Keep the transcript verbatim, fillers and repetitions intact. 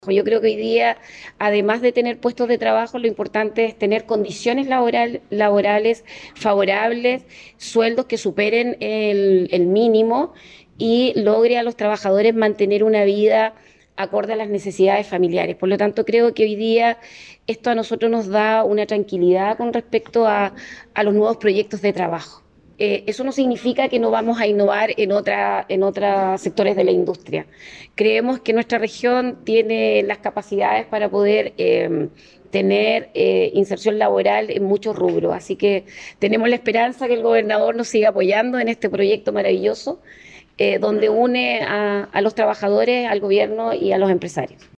Yo creo que hoy día, además de tener puestos de trabajo, lo importante es tener condiciones laboral, laborales favorables, sueldos que superen el, el mínimo y logre a los trabajadores mantener una vida acorde a las necesidades familiares. Por lo tanto, creo que hoy día esto a nosotros nos da una tranquilidad con respecto a, a los nuevos proyectos de trabajo. Eh, eso no significa que no vamos a innovar en otra, en otros sectores de la industria. Creemos que nuestra región tiene las capacidades para poder eh, tener eh, inserción laboral en muchos rubros, así que tenemos la esperanza que el gobernador nos siga apoyando en este proyecto maravilloso, eh, donde une a, a los trabajadores, al gobierno y a los empresarios.